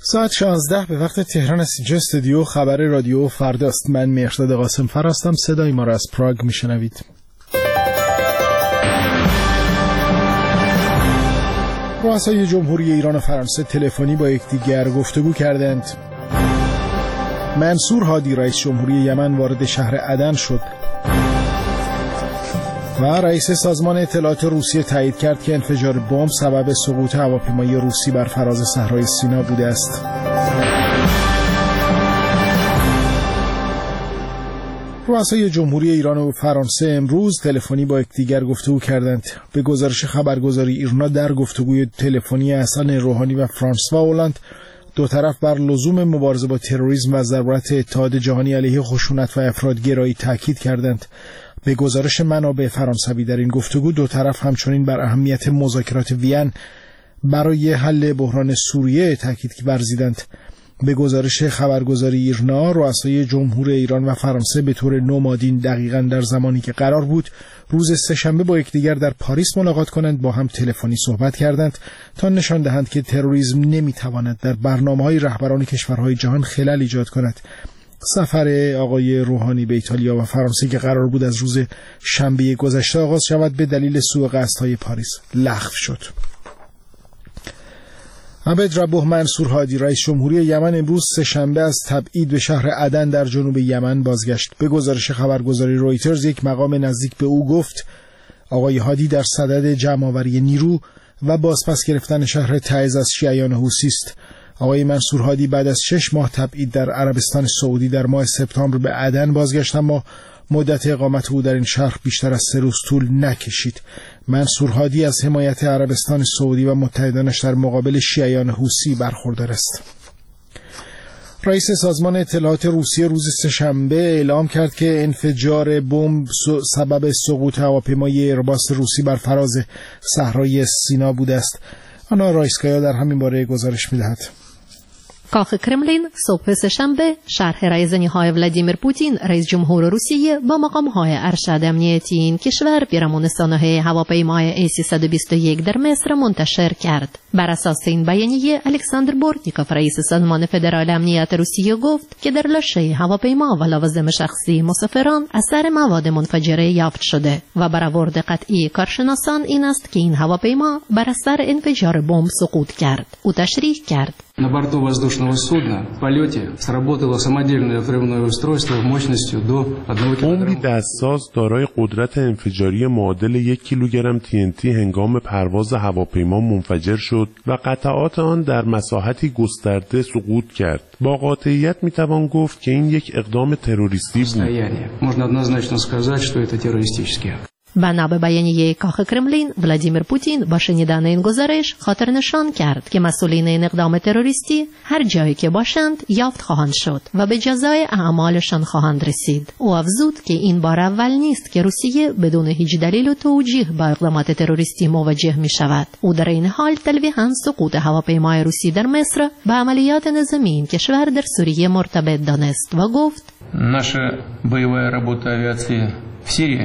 ساعت 16 به وقت تهران است. اینجا استودیو خبر رادیو فرداست. من مهرداد قاسمفر هستم. صدای ما را از پراگ میشنوید. رؤسای جمهوری ایران و فرانسه تلفنی با یکدیگر گفتگو کردند. منصور هادی رئیس جمهوری یمن وارد شهر عدن شد و رئیس سازمان اطلاعات روسیه تایید کرد که انفجار بمب سبب سقوط هواپیمای روسی بر فراز صحرای سینا بوده است. رؤسای جمهوری ایران و فرانسه امروز تلفنی با یکدیگر گفتگو کردند. به گزارش خبرگزاری ایرنا در گفتگوی تلفنی حسن روحانی و فرانسوا هلند دو طرف بر لزوم مبارزه با تروریسم و ضرورت اتحاد جهانی علیه خشونت و افراط‌گرایی تاکید کردند. به گزارش منابع فرانسوی در این گفتگو دو طرف همچنین بر اهمیت مذاکرات وین برای حل بحران سوریه تاکید ورزیدند. به گزارش خبرگزاری ایرنا رؤسای جمهور ایران و فرانسه به طور نمادین دقیقاً در زمانی که قرار بود روز سه‌شنبه با یکدیگر در پاریس ملاقات کنند با هم تلفنی صحبت کردند تا نشان دهند که تروریسم نمیتواند در برنامه‌های رهبران کشورهای جهان خلل ایجاد کند. سفر آقای روحانی به ایتالیا و فرانسه که قرار بود از روز شنبه گذشته آغاز شود به دلیل سوء قصدهای پاریس لغو شد. عبد ربه منصور هادی رئیس جمهوری یمن امروز سه‌شنبه از تبعید به شهر عدن در جنوب یمن بازگشت. به گزارش خبرگزاری رویترز یک مقام نزدیک به او گفت آقای هادی در صدد جمع‌آوری نیرو و بازپس گرفتن شهر تعز از شیعیان حوثی است. آقای منصور هادی بعد از 6 ماه تبعید در عربستان سعودی در ماه سپتامبر به عدن بازگشت، اما مدت اقامت او در این شهر بیشتر از 3 روز طول نکشید. منصور هادی از حمایت عربستان سعودی و متحدانش در مقابل شیعیان حوثی برخوردار است. رئیس سازمان اطلاعات روسیه روز سه‌شنبه اعلام کرد که انفجار بمب سبب سقوط هواپیمای ایرباس روسی بر فراز صحرای سینا بوده است. آنا رایسکایا در همین باره گزارش می‌دهد. کاخ کرملین صبح سه‌شنبه شرح رایزنی‌های ولادیمیر پوتین رئیس جمهور روسیه با مقام‌های ارشد امنیتی این کشور پیرامون سانحه هواپیمای A321 در مصر منتشر کرد. بر اساس این بیانیه الکساندر بورتنیکوف رئیس سازمان فدرال امنیت روسیه گفت که در لاشه هواپیما و لوازم شخصی مسافران اثر مواد منفجره یافت شده و برآورد قطعی کارشناسان این است که این هواپیما بر اثر انفجار بمب سقوط کرد. او تشریح کرد На борту воздушного судна в полете сработало самодельное взрывное устройство мощностью до 1 кг. بمبی دستساز دارای قدرت انفجاری معادل 1 کیلوگرم TNT هنگام پرواز هواپیما منفجر شد و قطعات آن در مساحتی گسترده سقوط کرد. با قاطعیت میتوان گفت که این یک اقدام تروریستی بود. Можно однозначно сказать, что это террористический акт. بنا به بیانیه کاخ کرملین ولادیمیر پوتین با شنیدن این گزارش خاطر نشان کرد که مسئولین این اقدام تروریستی هر جایی که باشند یافت خواهند شد و به جزای اعمالشان خواهند رسید. او افزود که این بار اول نیست که روسیه بدون هیچ دلیل و توجیه با اقدامات تروریستی مواجه می شود. او در این حال تلویحاً سقوط هواپیمای روسی در مصر با عملیات نظامی این کشور در سوریه مرتبط دانست و گفت Наша боевая работа авиации в Сирии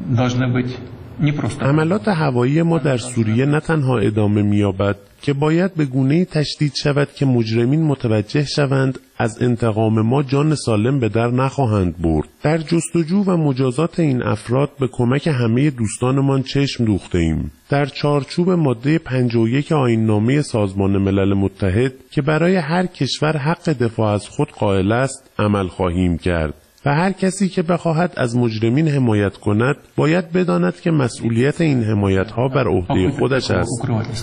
حملات هوایی ما در سوریه نه تنها ادامه می‌یابد که باید به گونه‌ای تشدید شود که مجرمین متوجه شوند از انتقام ما جان سالم به در نخواهند برد. در جستجو و مجازات این افراد به کمک همه دوستانمان چشم دوخته‌ایم. در چارچوب ماده 51 آیین‌نامه سازمان ملل متحد که برای هر کشور حق دفاع از خود قائل است عمل خواهیم کرد. و هر کسی که بخواهد از مجرمین حمایت کند باید بداند که مسئولیت این حمایت‌ها بر عهده خودش است.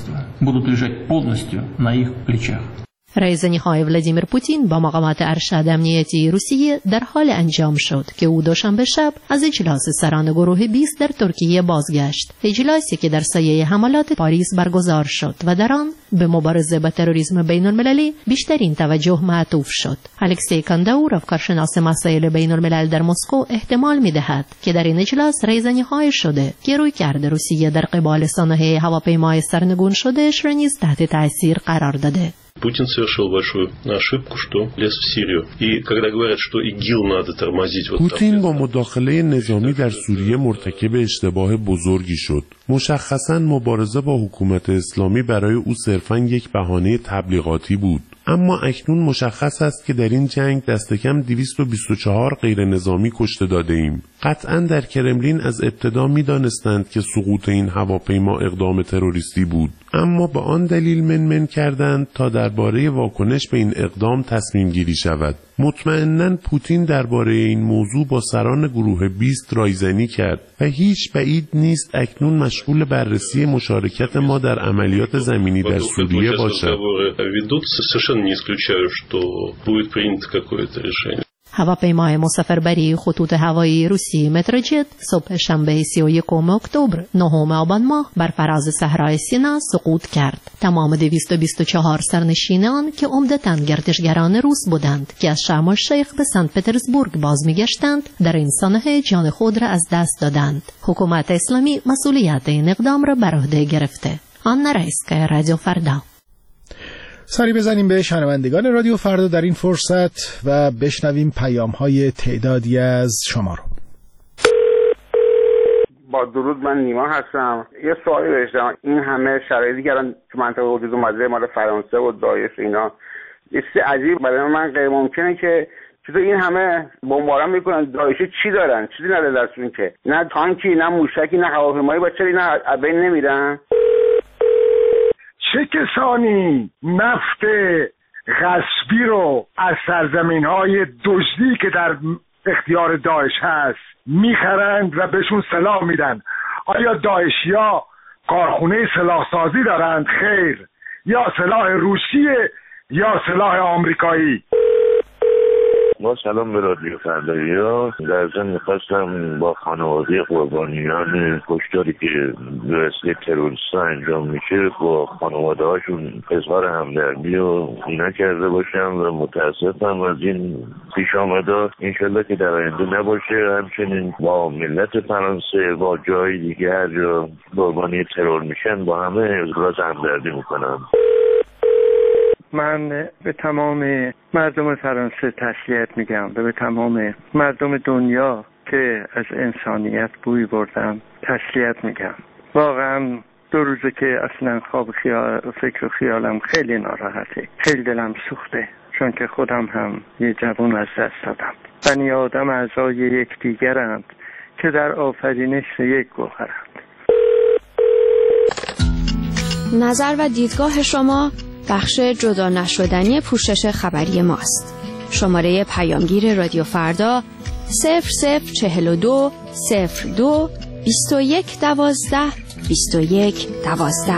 رئیس نهایی ولادیمیر پوتین با مقامات ارشد امنیتی روسیه در حال انجام شد که او دوشنبه شب از اجلاس سران گروه 20 در ترکیه بازگشت. اجلاسی که در سایه حملات پاریس برگزار شد و در آن به مبارزه با تروریسم بین‌المللی بیشترین توجه معطوف شد. الکسی کانداورف کارشناس مسائل بین‌الملل در مسکو احتمال می‌دهد که در این اجلاس رئیس نهایی شده که رویکرد روسیه در قبال سانحه هواپیمای سرنگون شده‌اش را نیز تحت تاثیر قرار داده. Путин совершил большую ошибку, что лез в Сирию. И когда говорят, что ИГИЛ надо тормозить, вот پوتین با مداخله نظامی در سوریه مرتکب اشتباه بزرگی شد. مشخصاً مبارزه با حکومت اسلامی برای او صرفاً یک بهانه تبلیغاتی بود. اما اکنون مشخص است که در این جنگ دست کم 224 غیر نظامی کشته داده ایم. قطعاً در کرملین از ابتدا می‌دانستند که سقوط این هواپیما اقدام تروریستی بود، اما به آن دلیل منمن کردند تا درباره واکنش به این اقدام تصمیم گیری شود. مطمئناً پوتین درباره این موضوع با سران گروه 20 رایزنی کرد و هیچ بعید نیست اکنون مشغول بررسی مشارکت ما در عملیات زمینی در سوریه باشد. هواپیمای مسافربری خطوط هوایی روسی متروجت صبح شنبه 31 اکتبر 9 آبان ماه بر فراز صحرای سینا سقوط کرد. تمام 224 سرنشینان که عمدتاً گردشگران روس بودند که از شرم الشیخ به سنت پترزبورگ باز می‌گشتند در این سانحه جان خود را از دست دادند. حکومت اسلامی مسئولیت این اقدام را بر عهده گرفته. آن رئیسکای رادیو فردا. سری بزنیم به شنوندگان رادیو فردا در این فرصت و بشنویم پیام‌های تعدادی از شما رو. با درود، من نیما هستم. یه سوالی داشتم. این همه شرایطی که الان تو منطقه وجود اومده مال فرانسه و داعش اینا، یه چیز عجیب برای من غیر ممکنه که چطور این همه بمباران میکنن. داعش چی دارن؟ چیزی نداره دستشون که نه تانکی، نه موشکی، نه هواپیمایی، با چرا اینا از بین نمیرن؟ چه کسانی نفت غصبی رو از سرزمین‌های دزدی که در اختیار داعش هست میخرند و بهشون سلاح میدن؟ آیا داعشیا کارخونه سلاحسازی دارند؟ خیر. یا سلاح روسیه یا سلاح آمریکایی. با سلام به رادیو فردایا. در ضمن میخواستم با خانواده قربانیان کشتاری که به وسیله تروریست‌ها انجام میشه با خانواده هاشون اظهار همدردی و اینا کرده باشم و متاسفم از این پیش آمده. انشالله که در آینده نباشه. همچنین با ملت فرانسه، با جای دیگه هر جا قربانی ترور میشن با همه اظهار همدردی میکنم. من به تمام مردم فرانسه تسلیت میگم و به تمام مردم دنیا که از انسانیت بوی بردم تسلیت میگم. واقعا 2 روزه که اصلا خواب فکر و خیالم خیلی ناراحته، خیلی دلم سوخته، چون که خودم هم یه جوان از دست دادم. بنی آدم اعضای یکدیگرند که در آفرینش یک گوهرند. نظر و دیدگاه شما بخش جدا نشدنی پوشش خبری ماست. شماره پیامگیر رادیو فردا 0042 02 21 12 21 12.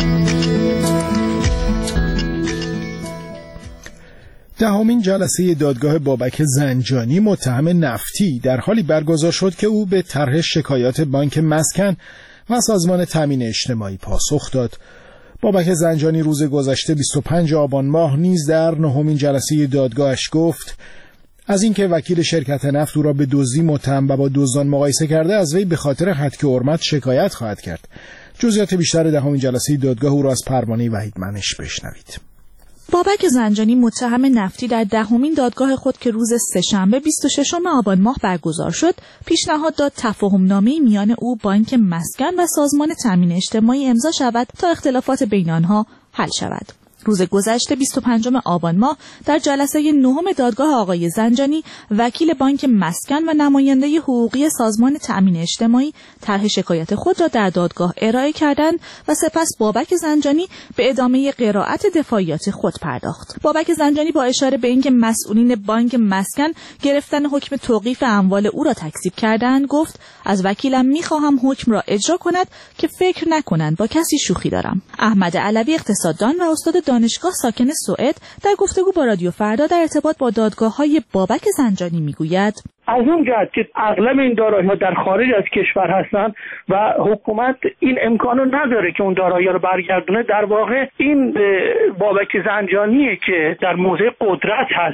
دهمین جلسه دادگاه بابک زنجانی متهم نفتی در حالی برگزار شد که او به طرح شکایات بانک مسکن و سازمان تامین اجتماعی پاسخ داد. بابک زنجانی روز گذشته 25 آبان ماه نیز در 9مین جلسه دادگاهش گفت از اینکه وکیل شرکت نفت او را به دزدی متهم و با دزدان مقایسه کرده از وی به خاطر هتک حرمت شکایت خواهد کرد. جزئیات بیشتر 10مین جلسه دادگاه او را از پروانه وحید منش بشنوید. بابک زنجانی متهم نفتی در 10مین دادگاه خود که روز سه‌شنبه 26 آبان ماه برگزار شد پیشنهاد داد تفاهم‌نامه‌ای میان او، بانک مسکن و سازمان تامین اجتماعی امضا شود تا اختلافات بین آنها حل شود. روز گذشته 25 آبان ماه در جلسه 9 دادگاه آقای زنجانی وکیل بانک مسکن و نماینده حقوقی سازمان تامین اجتماعی طرح شکایت خود را در دادگاه ارائه کردند و سپس بابک زنجانی به ادامه قرائت دفاعیات خود پرداخت. بابک زنجانی با اشاره به اینکه مسئولین بانک مسکن گرفتن حکم توقیف اموال او را تکذیب کردند گفت از وکیلم می‌خواهم حکم را اجرا کند که فکر نکنند با کسی شوخی دارم. احمد علوی اقتصاددان و استاد دانشگاه ساکن سوئد در گفتگو با رادیو فردا در ارتباط با دادگاه‌های بابک زنجانی میگوید از اون جهت که اغلب این دارایی‌ها در خارج از کشور هستند و حکومت این امکانو نداره که اون دارایی‌ها رو برگردونه، در واقع این بابک زنجانیه که در موضع قدرت هست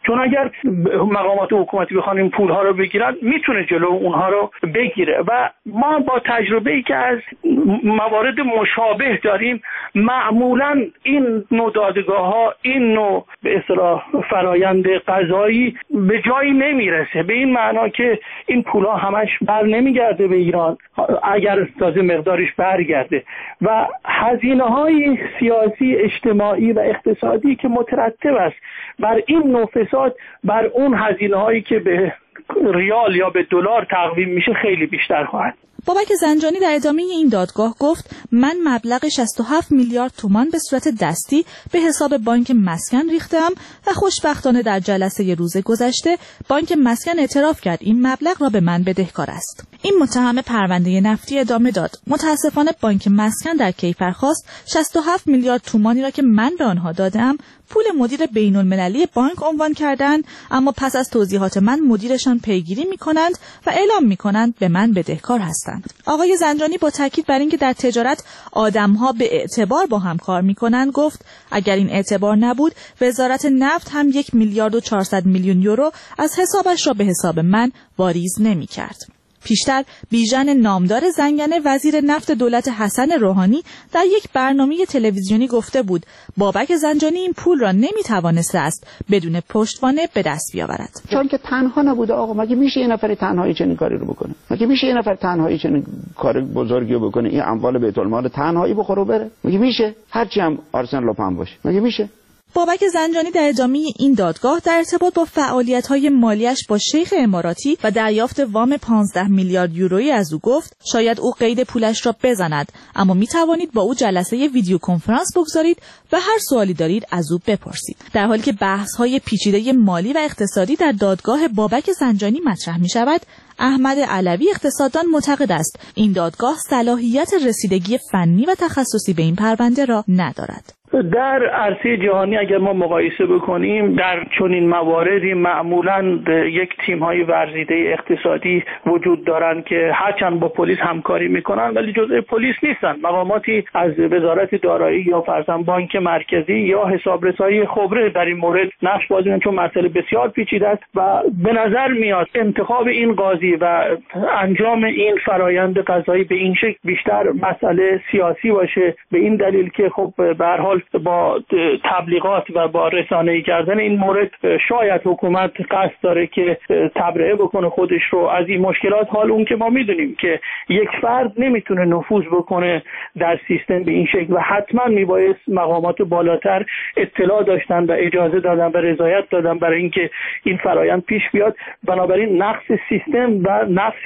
چون اگر مقامات حکومتی بخوان این پولها رو بگیرن میتونه جلو اونها رو بگیره و ما با تجربه‌ای که از موارد مشابه داریم معمولا این نوع دادگاه‌ها، این نوع به اصطلاح فرایند قضایی به جایی نمیرسه، به این معنا که این پولها همش بر نمیگرده به ایران اگر تازه مقدارش برگرده و هزینه‌های سیاسی، اجتماعی و اقتصادی که مترتب است بر این نوع فساد بر اون هزینه‌هایی که به ریال یا به دلار تقویم میشه خیلی بیشتر خواهد. بابک زنجانی در ادامه این دادگاه گفت من مبلغ 67 میلیارد تومان به صورت دستی به حساب بانک مسکن ریختم و خوشبختانه در جلسه روز گذشته بانک مسکن اعتراف کرد این مبلغ را به من بدهکار است. این متهم پرونده نفتی ادامه داد متاسفانه بانک مسکن در کیفرخواست 67 میلیارد تومانی را که من به آنها دادم پول مدیر بین‌المللی بانک عنوان کردند، اما پس از توضیحات من مدیرشان پیگیری می‌کنند و اعلام می‌کنند به من بدهکار هستند. آقای زنجانی با تاکید بر اینکه در تجارت آدم‌ها به اعتبار با هم کار می‌کنند گفت اگر این اعتبار نبود وزارت نفت هم 1 میلیارد و 400 میلیون یورو از حسابش را به حساب من واریز نمی‌کرد. پیشتر بیژن نامدار زنگنه وزیر نفت دولت حسن روحانی در یک برنامه تلویزیونی گفته بود بابک زنجانی این پول را نمیتوانسته است بدون پشتوانه به دست بیاورد. چون که تنها نبوده آقا، مگه میشه یه نفر تنهایی چنین کاری رو بکنه؟ مگه میشه یه نفر تنهایی چنین کار بزرگی رو بکنه؟ این اموال بیت المال تنهایی بخوره و بره؟ مگه میشه؟ هرچی هم آرسن لوپن باشه مگه میشه؟ بابک زنجانی در ادامه این دادگاه در ارتباط با فعالیت‌های مالیش با شیخ اماراتی و دریافت وام 15 میلیارد یورویی از او گفت شاید او قید پولش را بزند، اما می توانید با او جلسه ویدیو کنفرانس بگذارید و هر سوالی دارید از او بپرسید. در حالی که بحث‌های پیچیده مالی و اقتصادی در دادگاه بابک زنجانی مطرح می شود، احمد علوی اقتصاددان معتقد است این دادگاه صلاحیت رسیدگی فنی و تخصصی به این پرونده را ندارد. در عرصه جهانی اگر ما مقایسه بکنیم در چنین مواردی معمولاً یک تیم‌های ورزیده اقتصادی وجود دارند که هرچند با پلیس همکاری میکنن ولی جزء پلیس نیستن. مقاماتی از وزارت دارایی یا فرضاً بانک مرکزی یا حسابرسای خبره در این مورد نقش بازی می‌کنند، چون مسئله بسیار پیچیده است و به نظر میاد انتخاب این قاضی و انجام این فرایند قضایی به این شکل بیشتر مسئله سیاسی باشه، به این دلیل که خب به هر حال با تبلیغات و با رسانه‌ای کردن این مورد شاید حکومت قصد داره که تبرئه بکنه خودش رو از این مشکلات. حال اون که ما میدونیم که یک فرد نمیتونه نفوذ بکنه در سیستم به این شکل و حتما میبایست مقامات بالاتر اطلاع داشتن و اجازه دادن و رضایت دادن برای اینکه این فرایند پیش بیاد. بنابراین نقص سیستم و نقص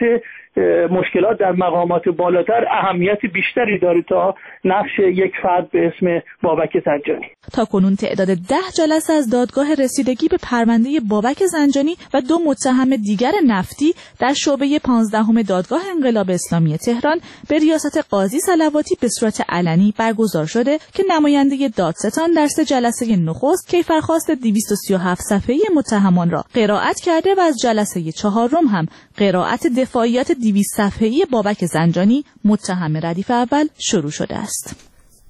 مشکلات در مقامات بالاتر اهمیت بیشتری داره تا نقش یک فرد به اسم بابک زنجانی. تا کنون تعداد 10 جلسه از دادگاه رسیدگی به پرونده بابک زنجانی و 2 متهم دیگر نفتی در شعبه 15 دادگاه انقلاب اسلامی تهران به ریاست قاضی صلواتی به صورت علنی برگزار شده که نماینده دادستان در 3 جلسه نخست کیفرخواست 237 صفحه‌ای متهمان را قرائت کرده و از جلسه 4 هم قرائت دفاعیات 200 صفحه‌ای بابک زنجانی متهم ردیف اول شروع شده است.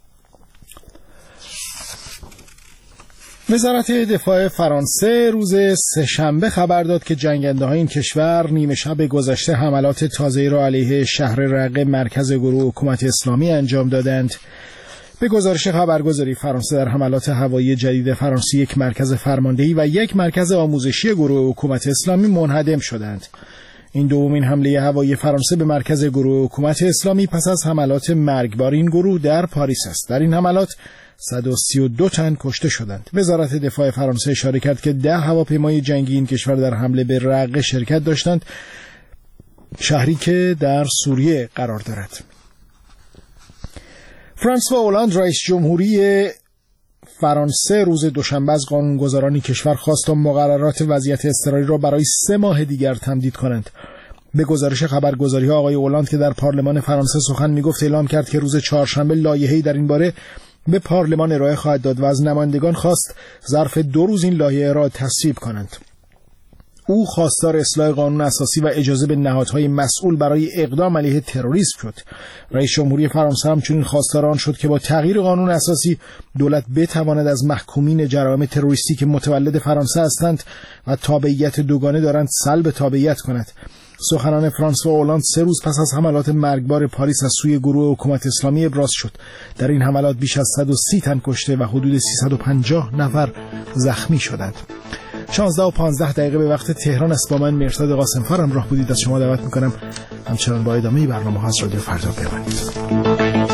وزارت دفاع فرانسه روز سه‌شنبه خبر داد که جنگنده‌های این کشور نیمه شب گذشته حملات تازه‌ای را علیه شهر رقه مرکز گروه حکومت اسلامی انجام دادند. به گزارش خبرگزاری فرانسه در حملات هوایی جدید فرانسه یک مرکز فرماندهی و یک مرکز آموزشی گروه حکومت اسلامی منهدم شدند. این دومین حمله هوایی فرانسه به مرکز گروه حکومت اسلامی پس از حملات مرگبار این گروه در پاریس است. در این حملات 132 تن کشته شدند. وزارت دفاع فرانسه اشاره کرد که 10 هواپیمای جنگی این کشور در حمله به رقه شرکت داشتند، شهری که در سوریه قرار دارد. فرانسوا اولاند رئیس جمهوری فرانسه روز دوشنبه از قانونگذاران کشور خواست تا مقررات وضعیت اضطراری را برای 3 ماه دیگر تمدید کنند. به گزارش خبرگزاری ها آقای اولاند که در پارلمان فرانسه سخن میگفت اعلام کرد که روز چهارشنبه لایحه‌ای در این باره به پارلمان ارائه خواهد داد و از نمایندگان خواست ظرف 2 روز این لایحه را تصویب کنند. او خواستار اصلاح قانون اساسی و اجازه به نهادهای مسئول برای اقدام علیه تروریسم شد. رئیس جمهوری فرانسه همچنین خواستار آن شد که با تغییر قانون اساسی دولت بتواند از محکومین جرایم تروریستی که متولد فرانسه هستند و تابعیت دوگانه دارند سلب تابعیت کند. سخنان فرانسوا اولاند 3 روز پس از حملات مرگبار پاریس از سوی گروه حکومت اسلامی ابراز شد. در این حملات بیش از 130 تن کشته و حدود 350 نفر زخمی شدند. 16:15 به وقت تهران است. با من مرتضی قاسم‌فر همراه بودید. از شما دعوت می‌کنم همچنان با ادامه برنامه‌ها از رادیو فردا بمانید.